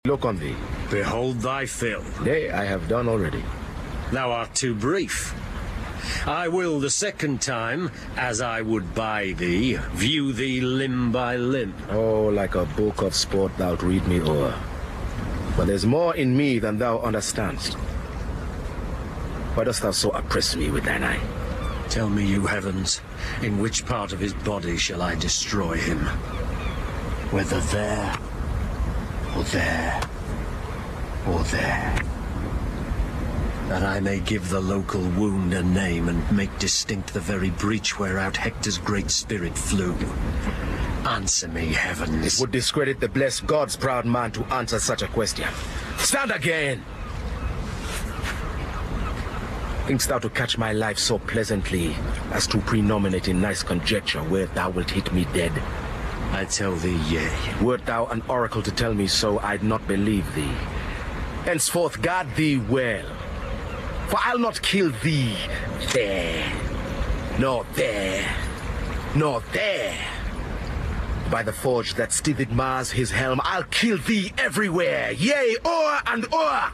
Look on thee. Behold thy fill. Nay, I have done already. Thou art too brief. I will the second time, as I would by thee, view thee limb by limb. Oh, like a book of sport thou'lt read me o'er. But there's more in me than thou understandst. Why dost thou so oppress me with thine eye? Tell me, you heavens, in which part of his body shall I destroy him? Whether there, or there, or there. That I may give the local wound a name and make distinct the very breach whereout Hector's great spirit flew. Answer me, heavens. It would discredit the blessed gods, proud man, to answer such a question. Stand again! Thinkst thou to catch my life so pleasantly as to prenominate in nice conjecture where thou wilt hit me dead? I tell thee, yea. Wert thou an oracle to tell me so, I'd not believe thee. Henceforth guard thee well, for I'll not kill thee there, nor there, nor there. By the forge that stithed Mars his helm, I'll kill thee everywhere, yea, o'er and o'er.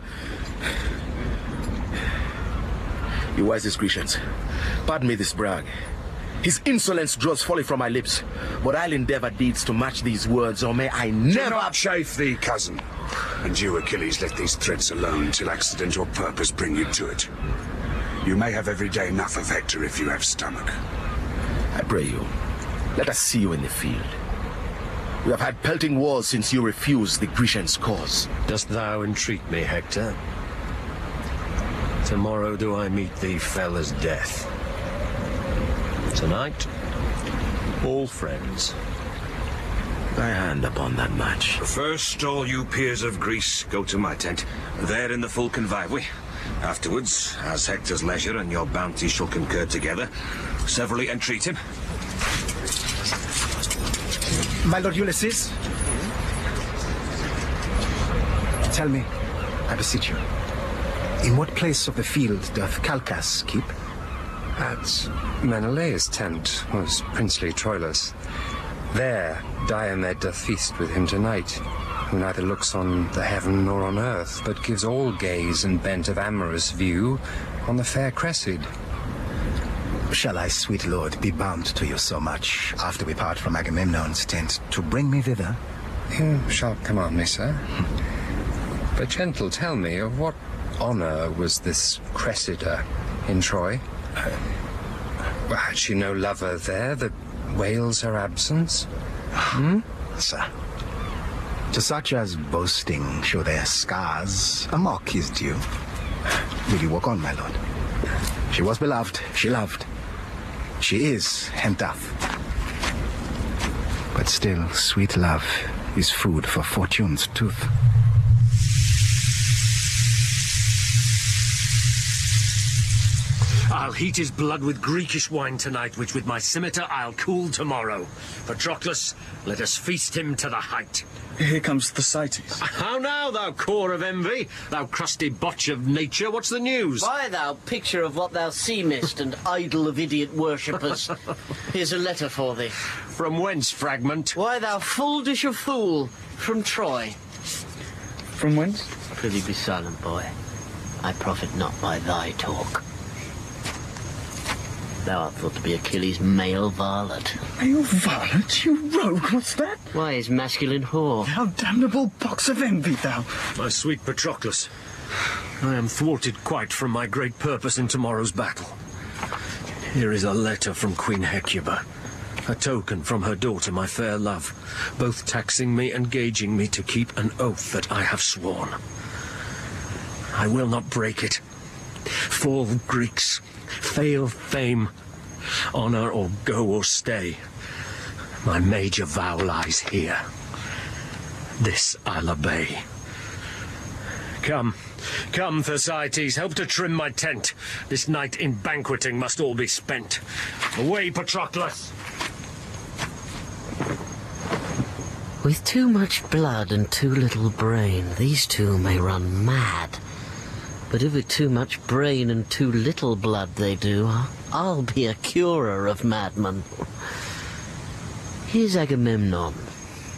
You wisest Grecians, pardon me this brag. His insolence draws folly from my lips, but I'll endeavor deeds to match these words, or may I never— Do not chafe thee, cousin. And you, Achilles, let these threats alone till accident or purpose bring you to it. You may have every day enough of Hector if you have stomach. I pray you, let us see you in the field. We have had pelting wars since you refused the Grecians' cause. Dost thou entreat me, Hector? Tomorrow do I meet thee fell as death. Tonight, all friends. Thy hand upon that match. First, all you peers of Greece, go to my tent. There in the full convive. Afterwards, as Hector's leisure and your bounty shall concur together, severally entreat him. My lord Ulysses? Tell me, I beseech you, in what place of the field doth Calchas keep? At Menelaus' tent was princely Troilus. There Diomed doth feast with him tonight, who neither looks on the heaven nor on earth, but gives all gaze and bent of amorous view on the fair Cressid. Shall I, sweet lord, be bound to you so much, after we part from Agamemnon's tent, to bring me thither? You shall command me, sir. But gentle, tell me, of what honor was this Cressida in Troy? Had she no lover there that wails her absence? Sir, to such as boasting show their scars, a mock is due. Will you walk on, my lord? She was beloved, she loved. She is, and doth. But still, sweet love is food for fortune's tooth. I'll heat his blood with Greekish wine tonight, which with my scimitar I'll cool tomorrow. Patroclus, let us feast him to the height. Here comes Thersites. How now, thou core of envy? Thou crusty botch of nature, what's the news? Why, thou picture of what thou seemest, and idol of idiot worshippers. Here's a letter for thee. From whence, fragment? Why, thou full dish of fool, from Troy. From whence? Prithee be silent, boy. I profit not by thy talk. Thou art thought to be Achilles' male varlet. Male varlet? You rogue, what's that? Why, his masculine whore. Thou damnable box of envy, thou. My sweet Patroclus, I am thwarted quite from my great purpose in tomorrow's battle. Here is a letter from Queen Hecuba, a token from her daughter, my fair love, both taxing me and gaging me to keep an oath that I have sworn. I will not break it. Fall, Greeks, fail fame, honor or go or stay. My major vow lies here. This I'll obey. Come, come, Thersites, help to trim my tent. This night in banqueting must all be spent. Away, Patroclus! With too much blood and too little brain, these two may run mad. But if with too much brain and too little blood they do, I'll be a curer of madmen. Here's Agamemnon,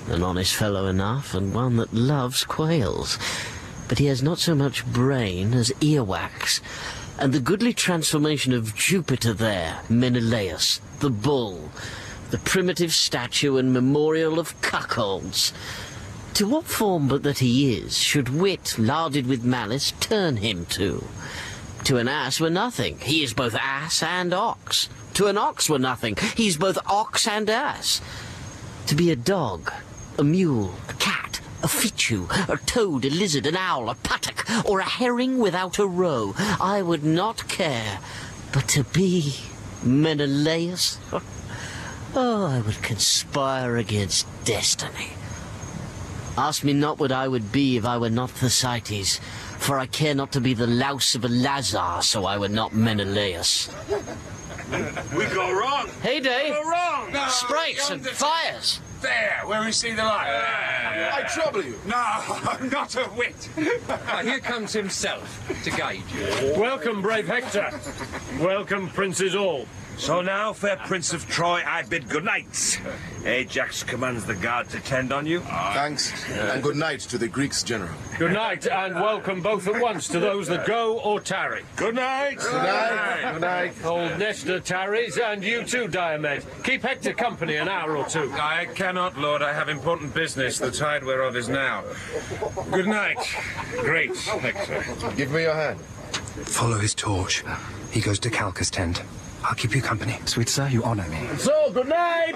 An honest fellow enough, and one that loves quails. But he has not so much brain as earwax. And the goodly transformation of Jupiter there, Menelaus, the bull, the primitive statue and memorial of cuckolds. To what form but that he is should wit, larded with malice, turn him to? To an ass were nothing, he is both ass and ox. To an ox were nothing, he is both ox and ass. To be a dog, a mule, a cat, a fichu, a toad, a lizard, an owl, a puttock, or a herring without a roe, I would not care. But to be Menelaus? Oh, I would conspire against destiny. Ask me not what I would be if I were not Thersites, for I care not to be the louse of a Lazar, so I were not Menelaus. We go wrong. Heyday! Go wrong. No, Sprites and fires! There, where we see the light. I trouble you. No, not a whit. Here comes himself to guide you. Welcome, brave Hector. Welcome, princes all. So now, fair Prince of Troy, I bid good night. Ajax commands the guard to tend on you. Thanks, and good night to the Greeks, General. Good night, and welcome both at once to those that go or tarry. Good night. Good night. Good night. Old Nestor tarries, and you too, Diomed. Keep Hector company an hour or two. I cannot, Lord. I have important business, the tide whereof is now. Good night, great Hector. Give me your hand. Follow his torch. He goes to Calchas' tent. I'll keep you company. Sweet sir, you honor me. So, good night!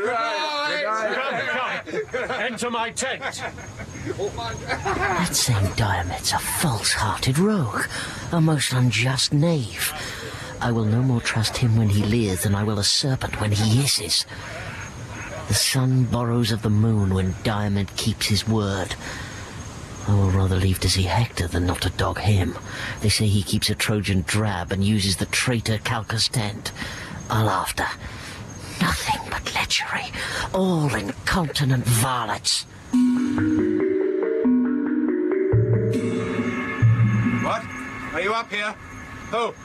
Come. Enter my tent. That same Diomed's a false-hearted rogue, a most unjust knave. I will no more trust him when he leers than I will a serpent when he hisses. The sun borrows of the moon when Diomed keeps his word. I will rather leave to see Hector than not to dog him. They say he keeps a Trojan drab and uses the traitor Calchas' tent. I'll after. Nothing but lechery. All incontinent varlets. What? Are you up here? Who?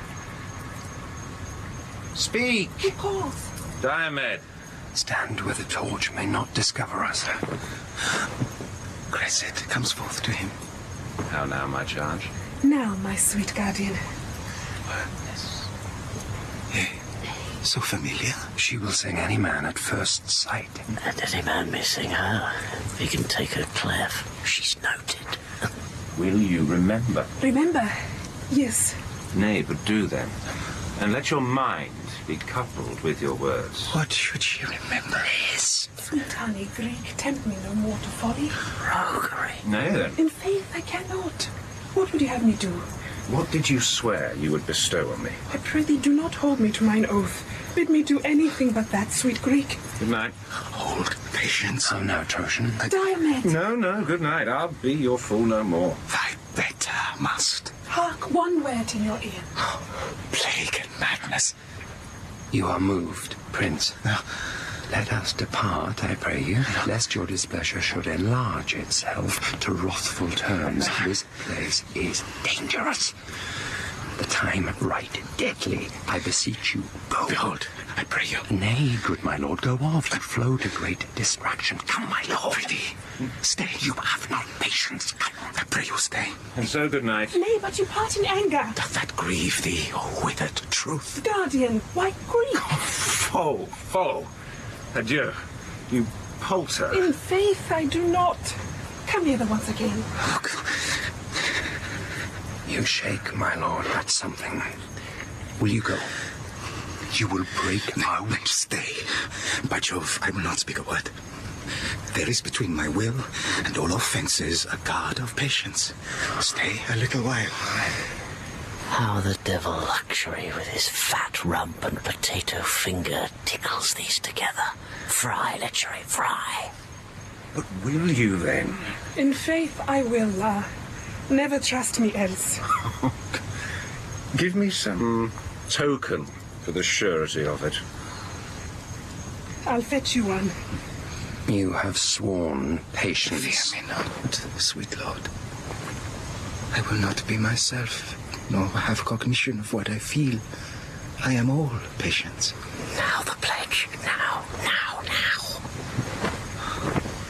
Speak! Who calls? Diomed. Stand where the torch may not discover us. Cressid comes forth to him. How now, my charge? Now, my sweet guardian. So familiar. She will sing any man at first sight. And any man missing her, he can take her clef. She's noted. Will you remember? Remember? Yes. Nay, but do then. And let your mind be coupled with your words. What should she remember? Sweet honey, Greek, tempt me no more to folly. Roguery. Nay then. In faith, I cannot. What would you have me do? What did you swear you would bestow on me? I prithee, do not hold me to mine oath. Bid me do anything but that, sweet Greek. Good night. Hold patience. Oh, no, Trojan. Diomed! No, good night. I'll be your fool no more. Thy better must. Hark one word in your ear. Plague and madness. You are moved, Prince. Let us depart, I pray you, lest your displeasure should enlarge itself to wrathful terms. This place is dangerous. The time right deadly. I beseech you, go. Behold, I pray you. Nay, good my lord, go off. You flow to great distraction. Come, my lord. Prithee, stay. You have not patience. I pray you stay. And so good night. Nay, but you part in anger. Doth that grieve thee, O withered truth? Guardian, why grief? Foe. Adieu. You palter. In faith, I do not. Come hither once again. Look, You shake, my lord, at something. Will you go? You will break our will. stay. By Jove, I will not speak a word. There is between my will and all offences a guard of patience. Stay a little while. How the devil luxury with his fat rump and potato finger tickles these together. Fry, lechery, fry. But will you then? In faith, I will, never trust me else. Give me some token for the surety of it. I'll fetch you one. You have sworn patience. Fear me not, sweet lord. I will not be myself, nor have cognition of what I feel. I am all patience. Now the pledge. Now.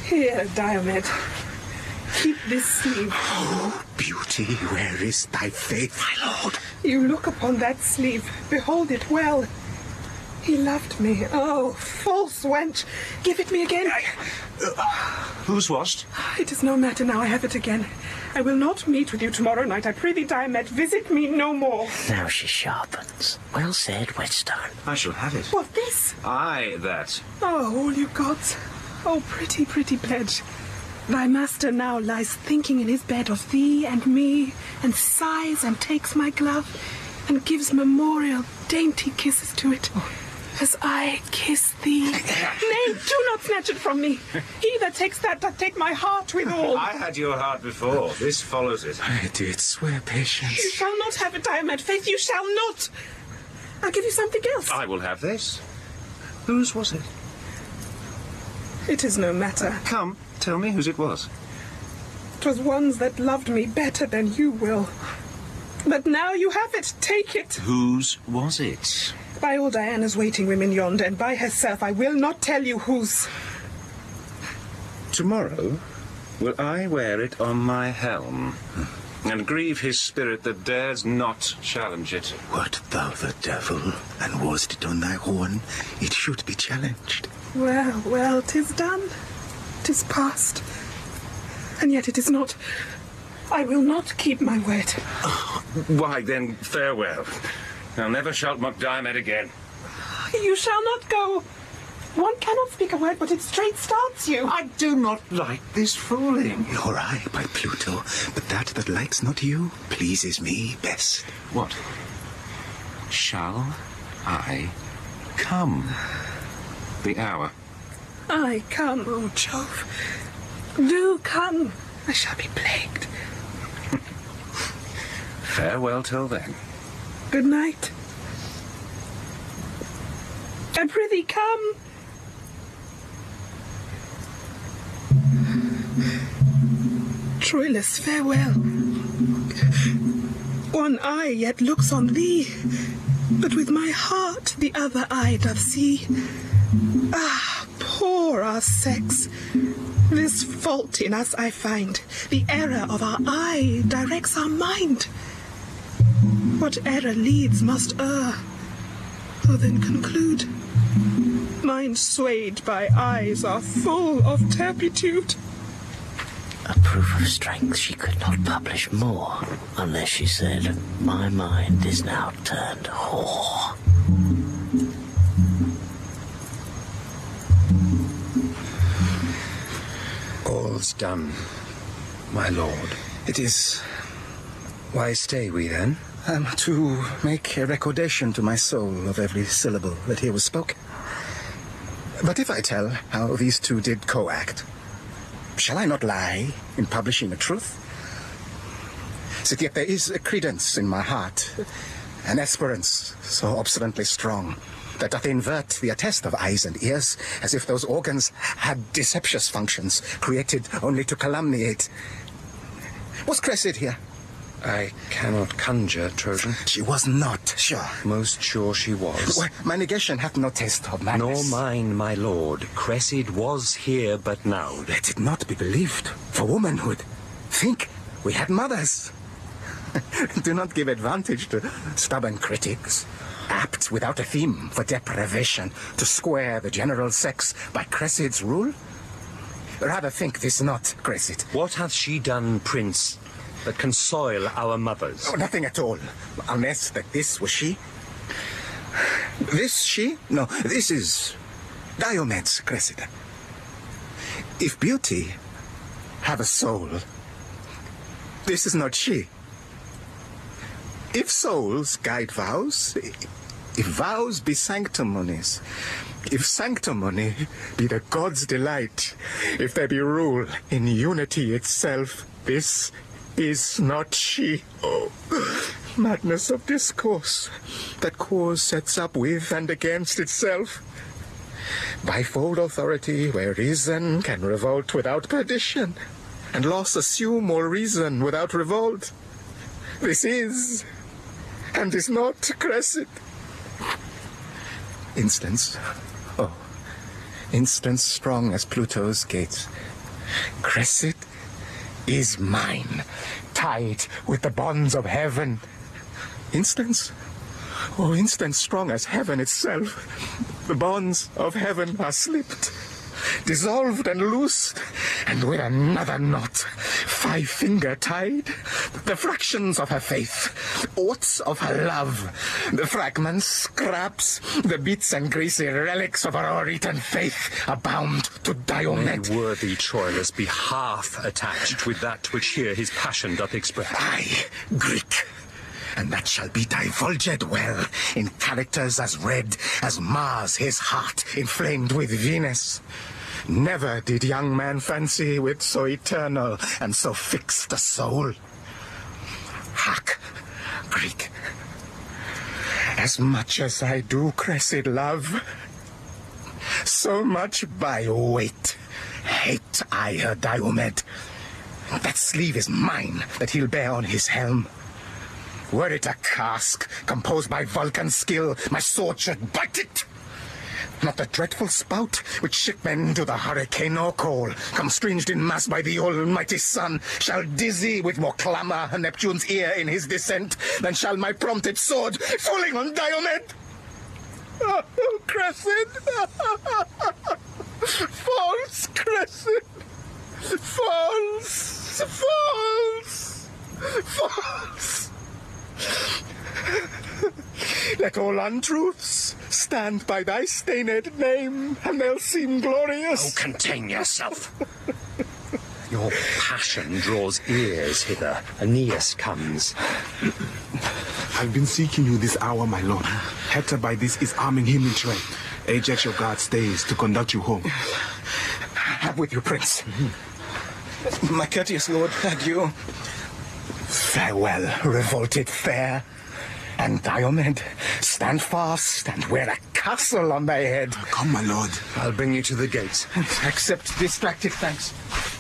Here, Diomed. Keep this sleeve. Oh, Beauty, where is thy faith, my lord? You look upon that sleeve. Behold it well. He loved me. Oh, false wench. Give it me again. Whose was't? It is no matter now. I have it again. I will not meet with you tomorrow night. I prithee, Diomed, visit me no more. Now she sharpens. Well said, Whetstone. I shall have it. What, this? Aye, that. Oh, all you gods. Oh, pretty, pretty pledge. Thy master now lies thinking in his bed of thee and me, and sighs and takes my glove, and gives memorial dainty kisses to it, as I kiss thee. Nay, do not snatch it from me. He that takes that doth take my heart withal. I had your heart before. This follows it. I did swear patience. You shall not have it, Diomed. Faith, you shall not. I'll give you something else. I will have this. Whose was it? It is no matter. Come, tell me whose it was. 'Twas one's that loved me better than you will. But now you have it. Take it. Whose was it? By all Diana's waiting women yonder, and by herself, I will not tell you whose. Tomorrow will I wear it on my helm, and grieve his spirit that dares not challenge it. Wert thou the devil, and wast it on thy horn, it should be challenged. Well, well, 'tis done. 'Tis past. And yet it is not. I will not keep my word. Why, then, farewell. Thou never shalt mock Diomed again. You shall not go. One cannot speak a word, but it straight starts you. I do not like this fooling. Nor I, by Pluto, but that likes not you pleases me best. What? Shall I come? The hour. I come, oh Jove. Do come. I shall be plagued. Farewell till then. Good night. I prithee come. Troilus, farewell. One eye yet looks on thee, but with my heart the other eye doth see. Ah, poor our sex. This fault in us I find. The error of our eye directs our mind. What error leads must err. Oh, then conclude. Minds swayed by eyes are full of turpitude. A proof of strength she could not publish more, unless she said, my mind is now turned whore. All's done, my lord. It is Why stay we then? to make a recordation to my soul of every syllable that here was spoken. But if I tell how these two did co-act, shall I not lie in publishing a truth? Sith yet there is a credence in my heart, an esperance so obstinately strong, that doth invert the attest of eyes and ears, as if those organs had deceptious functions, created only to calumniate. Was Cressid here? I cannot conjure, Trojan. She was not, sure. Most sure she was. Why, my negation hath no taste of madness. Nor mine, my lord. Cressid was here but now. Let it not be believed, for womanhood. Think, we had mothers. Do not give advantage to stubborn critics, apt without a theme for deprivation, to square the general sex by Cressid's rule. Rather think this not Cressid. What hath she done, Prince, that can soil our mothers? Oh, nothing at all, unless that this was she. This she? No, this is Diomed's Cressida. If beauty have a soul, this is not she. If souls guide vows, if vows be sanctimonies, if sanctimony be the god's delight, if there be rule in unity itself, this is not she. Oh, madness of discourse, that cause sets up with and against itself. Bifold authority where reason can revolt without perdition, and loss assume all reason without revolt. This is, and is not Cressid. Instance, oh, instance strong as Pluto's gates, Cressid is mine, tied with the bonds of heaven. Instance? Oh, instance strong as heaven itself. The bonds of heaven are slipped, dissolved and loosed, and with another knot, 5-finger tied, the fractions of her faith, oats of her love, the fragments, scraps, the bits and greasy relics of her o'er-eaten faith are bound to Diomed. May worthy Troilus be half attached with that which here his passion doth express. Aye, Greek. And that shall be divulged well in characters as red as Mars, his heart inflamed with Venus. Never did young man fancy with so eternal and so fixed a soul. Hark, Greek. As much as I do Cressid love, so much by weight hate I her Diomed. That sleeve is mine that he'll bear on his helm. Were it a casque composed by Vulcan's skill, my sword should bite it. Not the dreadful spout which shipmen to the hurricane or coal, come stringed in mass by the almighty sun, shall dizzy with more clamour Neptune's ear in his descent than shall my prompted sword falling on Diomed. Oh, Cressid! False, Cressid! False! False! False! Let all untruths stand by thy stained name, and they'll seem glorious. Oh, contain yourself. Your passion draws ears hither. Aeneas comes. I've been seeking you this hour, my lord. Hector by this is arming him in train. Ajax your guard stays to conduct you home. I'm with you, Prince. My courteous lord, adieu. Farewell, revolted fair. And Diomed, stand fast and wear a castle on thy head. Come, my lord. I'll bring you to the gates. Accept distracted thanks.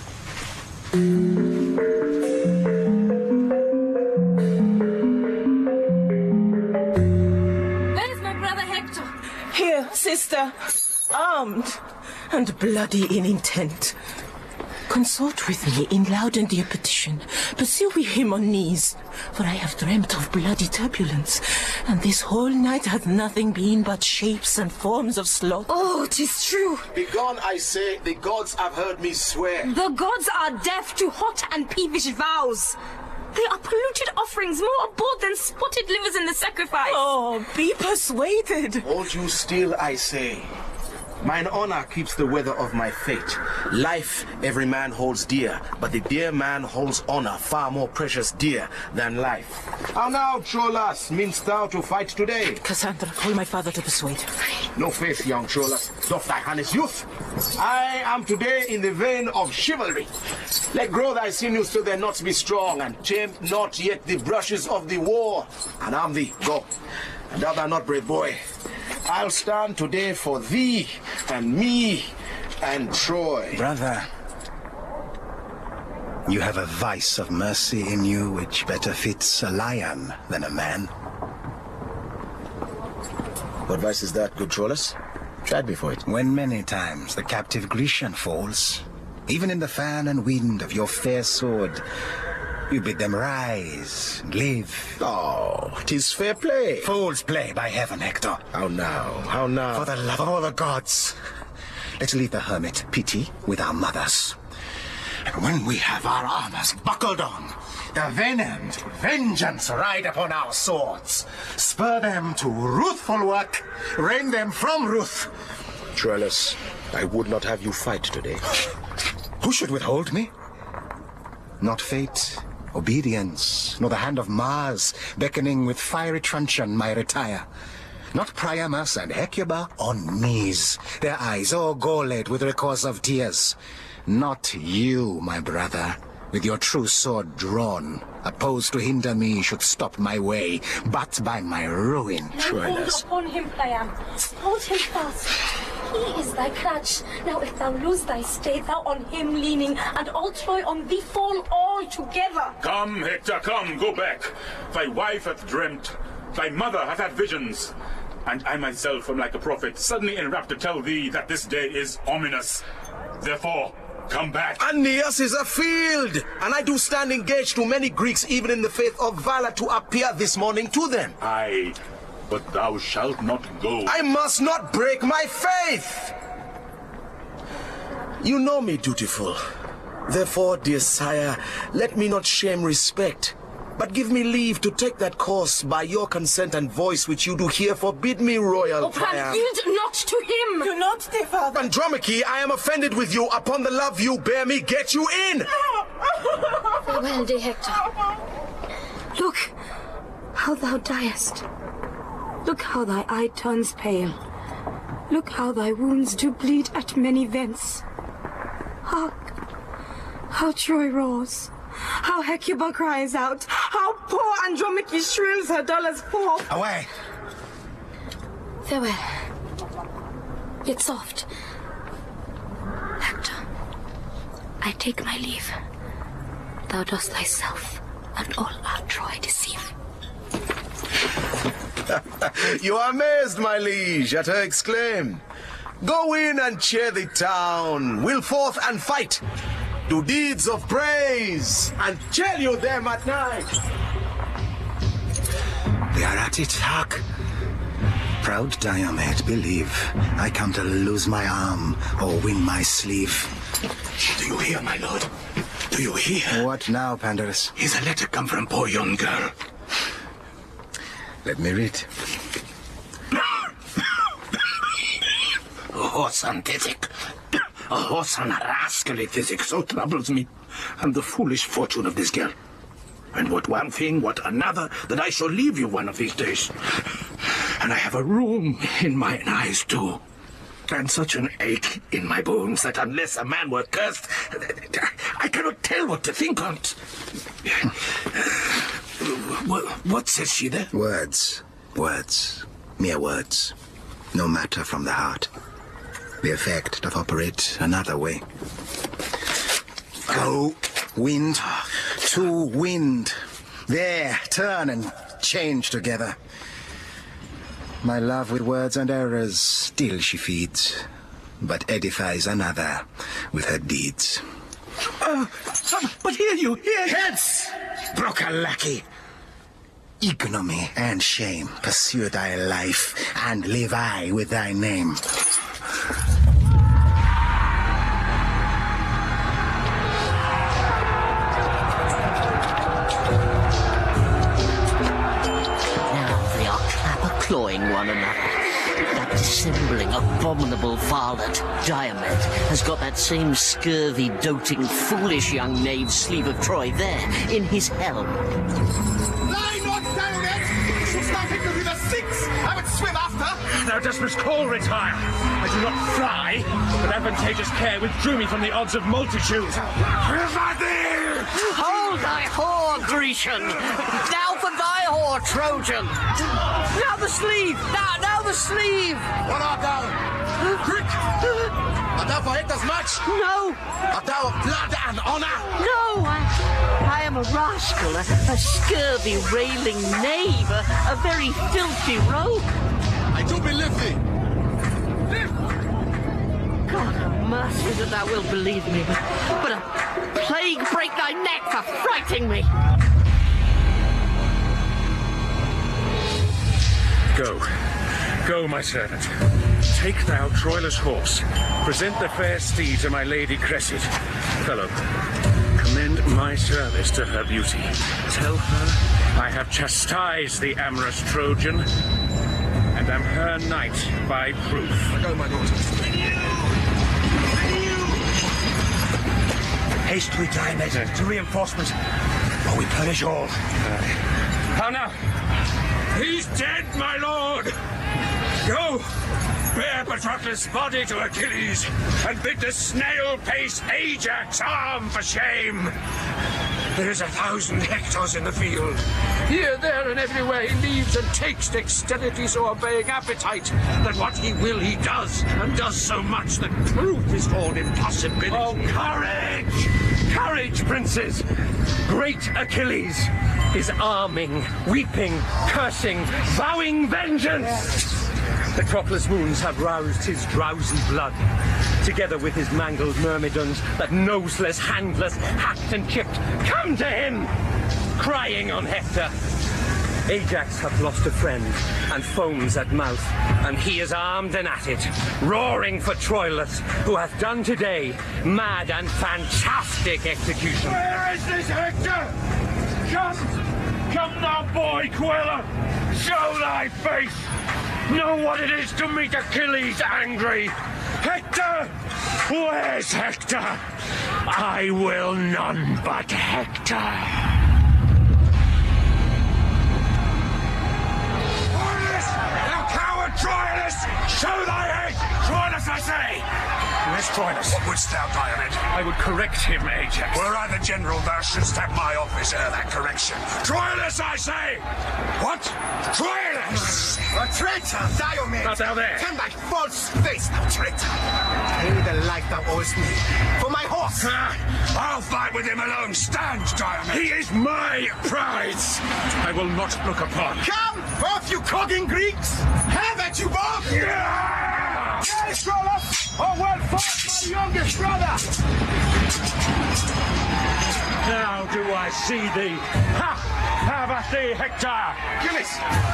Where's my brother Hector? Here, sister, armed and bloody in intent. Consort with me in loud and dear petition. Pursue we him on knees, for I have dreamt of bloody turbulence, and this whole night hath nothing been but shapes and forms of slaughter. Oh, 'tis true. Begone, I say, the gods have heard me swear. The gods are deaf to hot and peevish vows. They are polluted offerings more abhorred than spotted livers in the sacrifice. Oh, be persuaded. Hold you still, I say. Mine honor keeps the weather of my fate. Life every man holds dear, but the dear man holds honor far more precious dear than life. How now, Troilus, meanst thou to fight today? Cassandra, call my father to persuade. No faith, young Troilus, doff thy harness youth. I am today in the vein of chivalry. Let grow thy sinews till their knots be strong, and tame not yet the brushes of the war. And arm thee, go. And thou not, brave boy. I'll stand today for thee and me and Troy. Brother, you have a vice of mercy in you which better fits a lion than a man. What vice is that, good Troilus? Tried me for it. When many times the captive Grecian falls, even in the fan and wind of your fair sword, you bid them rise and live. Oh, 'tis fair play. Fool's play, by heaven, Hector. How now? How now? For the love of all the gods, let's leave the hermit pity with our mothers. And when we have our armors buckled on, the venomed vengeance ride upon our swords. Spur them to ruthful work, rein them from ruth. Troilus, I would not have you fight today. Who should withhold me? Not fate, obedience, nor the hand of Mars, beckoning with fiery truncheon my retire. Not Priamus and Hecuba on knees, their eyes all gold with recourse of tears. Not you, my brother, with your true sword drawn, opposed to hinder me should stop my way, but by my ruin. Hold upon him, Priam. Hold him fast. He is thy crutch. Now if thou lose thy stay, thou on him leaning, and all Troy on thee fall all together. Come, Hector, come, go back. Thy wife hath dreamt, thy mother hath had visions, and I myself am like a prophet, suddenly enwrapped to tell thee that this day is ominous. Therefore, combat. Aeneas is afield, and I do stand engaged to many Greeks, even in the faith of valor, to appear this morning to them. Aye, but thou shalt not go. I must not break my faith. You know me, dutiful. Therefore, dear sire, let me not shame respect, but give me leave to take that course by your consent and voice which you do here forbid me, royal Priam. Yield not to him! Do not, dear father. Andromache, I am offended with you. Upon the love you bear me, get you in! Farewell, dear Hector. Look how thou diest. Look how thy eye turns pale. Look how thy wounds do bleed at many vents. Hark! How Troy roars. How Hecuba cries out. How poor Andromache shrills her dollars forth. Away! Farewell. Yet soft. Hector, I take my leave. Thou dost thyself and all our Troy deceive. You are amazed, my liege, at her exclaim. Go in and cheer the town. Will forth and fight. Do deeds of praise, and tell you them at night. They are at it, hark. Proud Diomed, believe, I come to lose my arm or win my sleeve. Do you hear, my lord? Do you hear? What now, Pandarus? Is a letter come from poor young girl? Let me read. A horse and physic. A horse and rascally physic so troubles me, and the foolish fortune of this girl. And what one thing, what another, that I shall leave you one of these days. And I have a rheum in mine eyes too, and such an ache in my bones that unless a man were cursed, I cannot tell what to think on't. What says she there? Words. Words. Mere words. No matter from the heart. The effect doth operate another way. Go, wind, to wind. There, turn and change together. My love with words and errors still she feeds, but edifies another with her deeds. But hear you, hear hence, broker lackey. Ignominy and shame pursue thy life, and live I with thy name. Clawing one another. That dissembling, abominable varlet, Diomed, has got that same scurvy, doting, foolish young knave's sleeve of Troy there, in his helm. Lie not, Diomed! She started to do the six! I would swim after! Thou dost miscall retire. I do not fly, but advantageous care withdrew me from the odds of multitudes. Hold thy whore, Grecian! Now for thy whore, Trojan! Now the sleeve! Now the sleeve! What art thou? Quick! Art thou for Hector's match? No! Art thou of blood and honor? No! I am a rascal, a scurvy, railing knave, a very filthy rogue. I do believe thee. God have mercy that thou wilt believe me, but a plague break thy neck for frighting me! Go, my servant. Take thou Troilus' horse. Present the fair steed to my lady Cressid. Fellow, commend my service to her beauty. Tell her I have chastised the amorous Trojan, and am her knight by proof. Go, my daughter. Haste we, Diomed, to reinforcement, or we perish all. How now? He's dead, my lord! Go! Bear Patroclus' body to Achilles, and bid the snail-paced Ajax arm for shame! There is 1,000 Hectors in the field. Here, there, and everywhere he leaves and takes dexterity so obeying appetite, that what he will he does, and does so much that proof is called impossibility. Oh, courage! Courage, princes! Great Achilles is arming, weeping, cursing, vowing vengeance! Patroclus' wounds have roused his drowsy blood, together with his mangled myrmidons that noseless, handless, hacked and chipped come to him, crying on Hector. Ajax hath lost a friend, and foams at mouth, and he is armed and at it, roaring for Troilus, who hath done today mad and fantastic execution. Where is this Hector? Come now, boy Queller! Show thy face! Know what it is to meet Achilles angry! Hector! Where's Hector? I will none but Hector! Troilus! Show thy hate! Troilus, I say! Where's Troilus? What wouldst thou, Diomed? I would correct him, Ajax. Were I the general, thou shouldst have my office ere that correction. Troilus, I say! What? Troilus! A traitor, Diomed! Not thou there! Turn thy false face, thou traitor! Pay the life thou owest me for my horse! I'll fight with him alone. Stand, Diomed! He is my prize! I will not look upon. Come, both you cogging Greeks! Have at you both! Yeah! Yes, Troilus! Oh, well fought, my youngest brother! Now do I see thee. Ha! Have at thee, Hector! Achilles!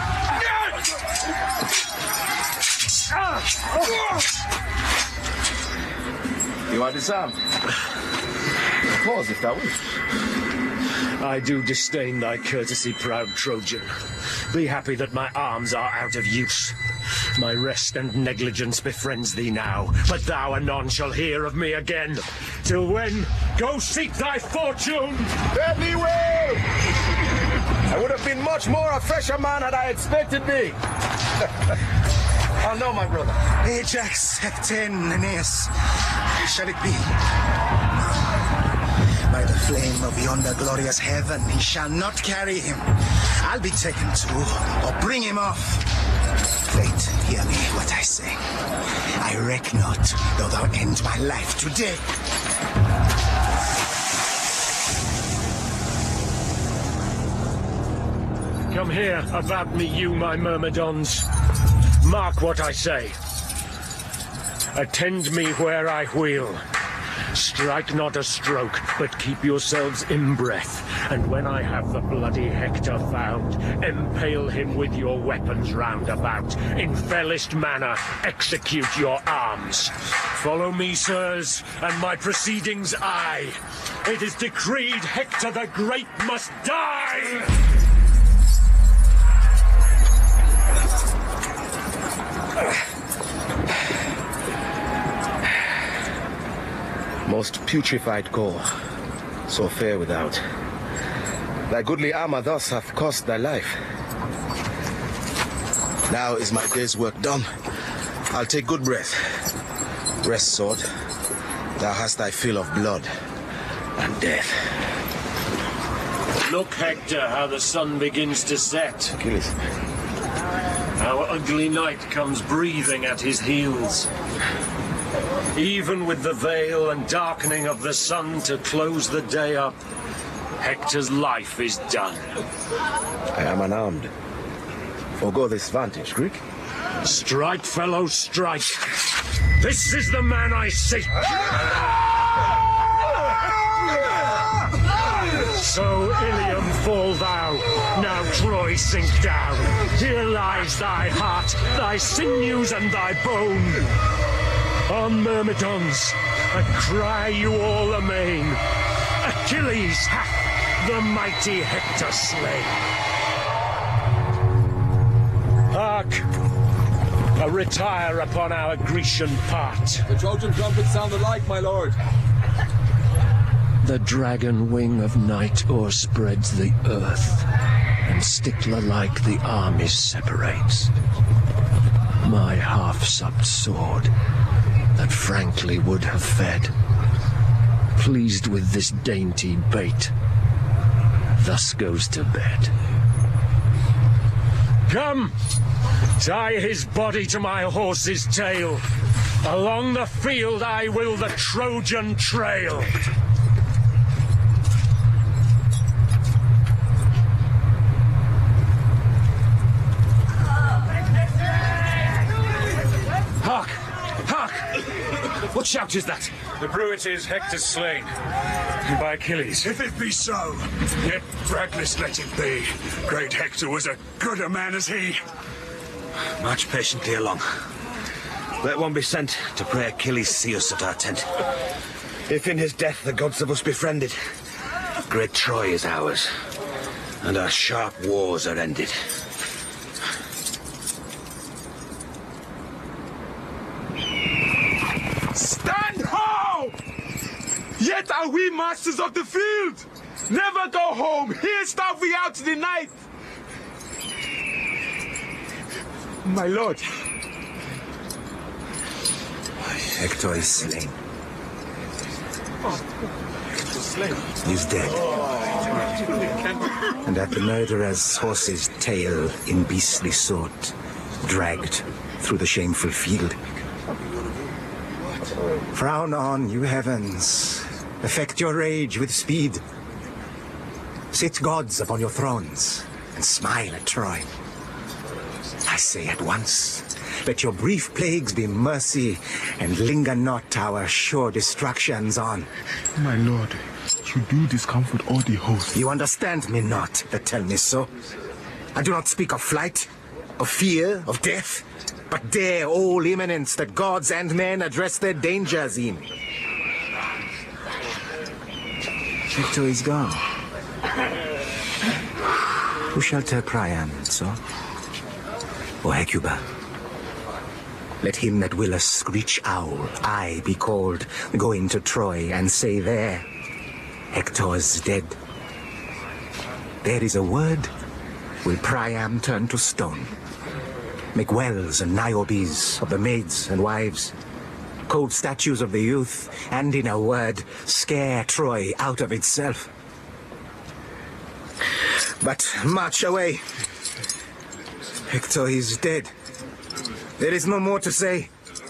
You are disarmed. Pause if thou wish. I do disdain thy courtesy, proud Trojan. Be happy that my arms are out of use. My rest and negligence befriends thee now, but thou anon shall hear of me again. Till when, go seek thy fortune! Fare thee well! I would have been much more a fresher man had I expected thee. Oh no, my brother. Ajax, Hector, Aeneas, shall it be? By the flame of yonder glorious heaven, he shall not carry him. I'll be taken too, or bring him off. Fate, hear me what I say. I reck not, though thou end my life today. Come here, about me, you, my myrmidons. Mark what I say. Attend me where I wheel. Strike not a stroke, but keep yourselves in breath. And when I have the bloody Hector found, impale him with your weapons round about. In fellest manner, execute your arms. Follow me, sirs, and my proceedings I. It is decreed Hector the Great must die! Most putrefied gore, so fair without. Thy goodly armor thus hath cost thy life. Now is my day's work done. I'll take good breath. Rest, sword. Thou hast thy fill of blood and death. Look, Hector, how the sun begins to set. Achilles. Our ugly knight comes breathing at his heels. Even with the veil and darkening of the sun to close the day up, Hector's life is done. I am unarmed. Forgo this vantage, Greek. Strike, fellow, strike. This is the man I seek. So, Ilium, fall thou. Now, Troy, sink down. Here lies thy heart, thy sinews, and thy bone. On Myrmidons, I cry you all amain. Achilles hath the mighty Hector slain. Hark! Retire upon our Grecian part. The Trojan trumpets sound alike, my lord. The dragon wing of night o'erspreads the earth, and stickler-like the armies separates. My half-supped sword, that frankly would have fed, pleased with this dainty bait, thus goes to bed. Come, tie his body to my horse's tail. Along the field I will the Trojan trail. couches that? The bruit is Hector's slain. By Achilles. If it be so, yet Braglis let it be. Great Hector was a good a man as he. March patiently along. Let one be sent to pray Achilles see us at our tent. If in his death the gods of us befriended, great Troy is ours, and our sharp wars are ended. Stand ho! Yet are we masters of the field! Never go home! Here starve we out the night! My lord. Hector is slain. He's dead. And at the murderer's horse's tail in beastly sort, dragged through the shameful field. Frown on, you heavens. Affect your rage with speed. Sit gods upon your thrones and smile at Troy. I say at once, let your brief plagues be mercy, and linger not our sure destructions on. My lord, you do discomfort all the host. You understand me not that tell me so. I do not speak of flight, of fear, of death, but dare all imminence that gods and men address their dangers in. Hector is gone. Who shall tell Priam so? Or Hecuba? Let him that will a screech owl, I be called, go into Troy and say there, Hector's dead. There is a word, will Priam turn to stone. Make wells and Niobes of the maids and wives, cold statues of the youth, and in a word, scare Troy out of itself. But march away. Hector is dead. There is no more to say.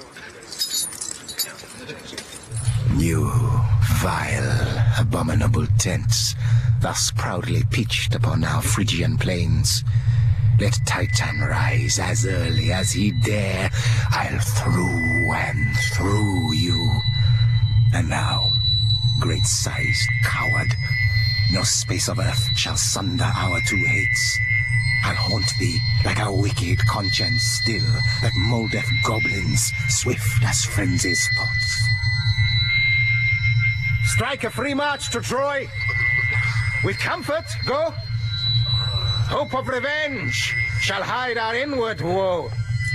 You vile, abominable tents, thus proudly pitched upon our Phrygian plains, let Titan rise as early as he dare. I'll through and through you. And now, great-sized coward, no space of earth shall sunder our two hates. I'll haunt thee like a wicked conscience still, that moldeth goblins, swift as frenzy's thoughts. Strike a free march to Troy. With comfort, go. Hope of revenge shall hide our inward woe.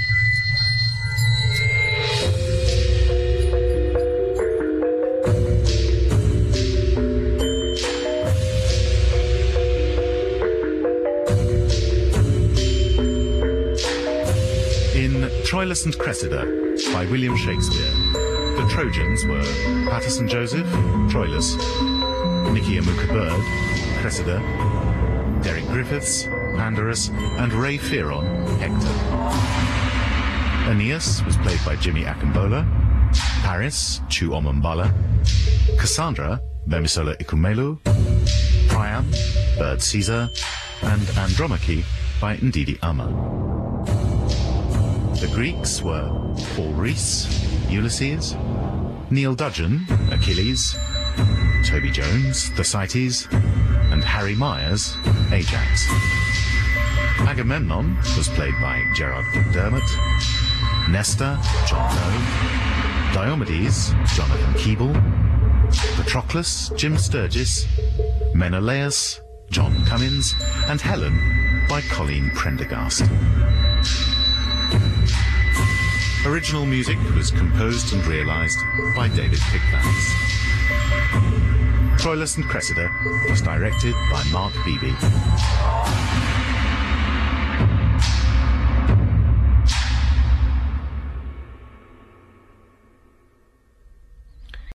In Troilus and Cressida by William Shakespeare, the Trojans were Paterson Joseph, Troilus, Nicky Amuka Bird, Cressida, Derek Griffiths, Pandarus, and Ray Fearon, Hector. Aeneas was played by Jimmy Akimbola, Paris, Chu Omombala, Cassandra, Bemisola Ikumelu, Priam, Bird Caesar, and Andromache by Ndidi Ama. The Greeks were Paul Rees, Ulysses, Neil Dudgeon, Achilles, Toby Jones, Thersites, and Harry Myers, Ajax. Agamemnon was played by Gerard McDermott, Nestor, John Doe, Diomedes, Jonathan Keeble, Patroclus, Jim Sturgis, Menelaus, John Cummins, and Helen by Colleen Prendergast. Original music was composed and realised by David Pickvance. Troilus and Cressida was directed by Mark Beebe.